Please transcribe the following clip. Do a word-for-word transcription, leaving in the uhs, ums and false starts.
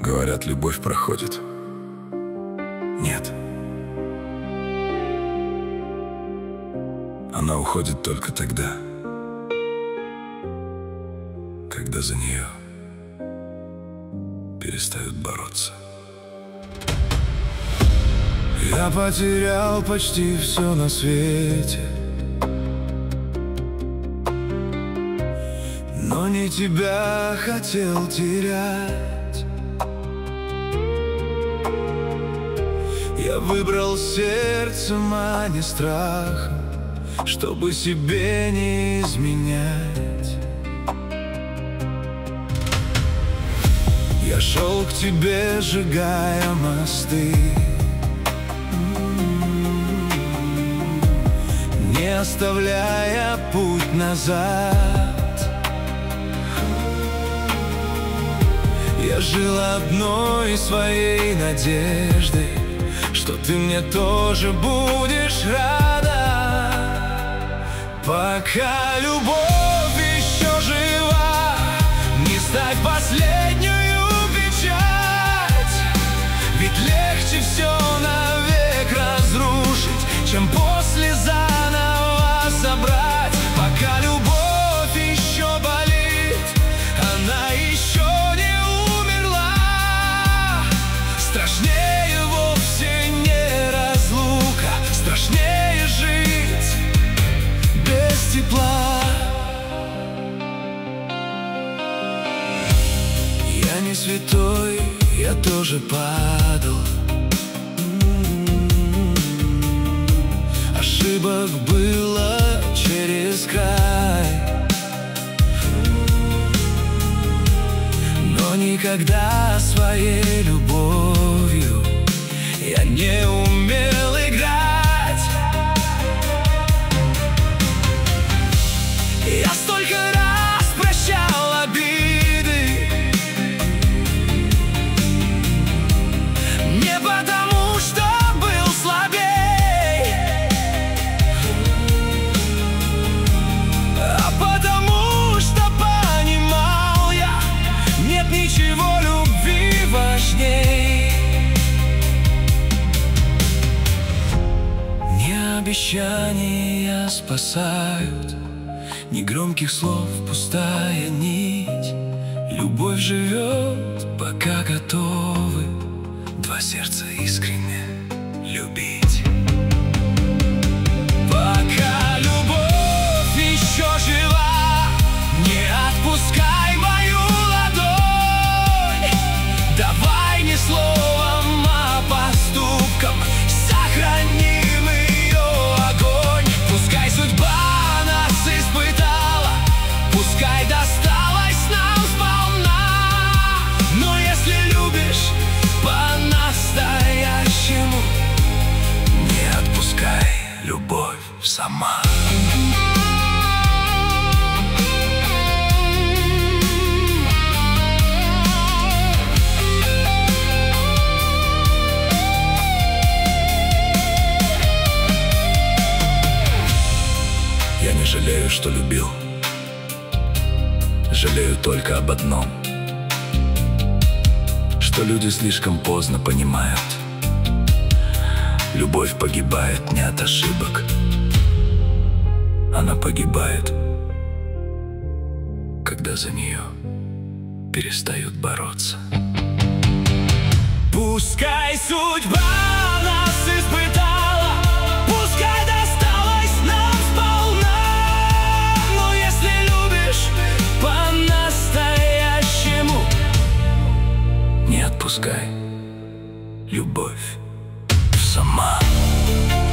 Говорят, любовь проходит. Нет. Она уходит только тогда, когда за нее перестают бороться. Я потерял почти все на свете, но не тебя хотел терять. Я выбрал сердцем, а не страхом, чтобы себе не изменять. Я шел к тебе, сжигая мосты, не оставляя путь назад. Я жил одной своей надеждой, что ты мне тоже будешь рада. Пока любовь еще жива, не ставь последнюю печать, ведь легче все навек разрушить, чем после заново собрать. Пока любовь еще болит, она еще не умерла. Страшнее вовсе не разлука, страшнее жить без тепла. Я не святой, я тоже падал. Ошибок было через край, но никогда своей любовью я не умел играть. Я столько раз прощал обиды, не потому что был слабей, а потому что понимал я, нет ничего любви важней. Не обещания спасают, ни громких слов пустая нить. Любовь живет, пока готовы два сердца искренне любить. Пока любовь еще жива, не отпускай мою ладонь. Давай не словом, а поступком сохраним ее огонь. Пускай судьба нас испытала, пускай досталось нам сполна, но если любишь по-настоящему, не отпускай любовь сама. Я не жалею, что любил. Жалею только об одном, что люди слишком поздно понимают. Любовь погибает не от ошибок, она погибает, когда за нее перестают бороться. Пускай судьба нас испытала, пускай досталось нам сполна, но если любишь по-настоящему, Не отпускай любовь сама.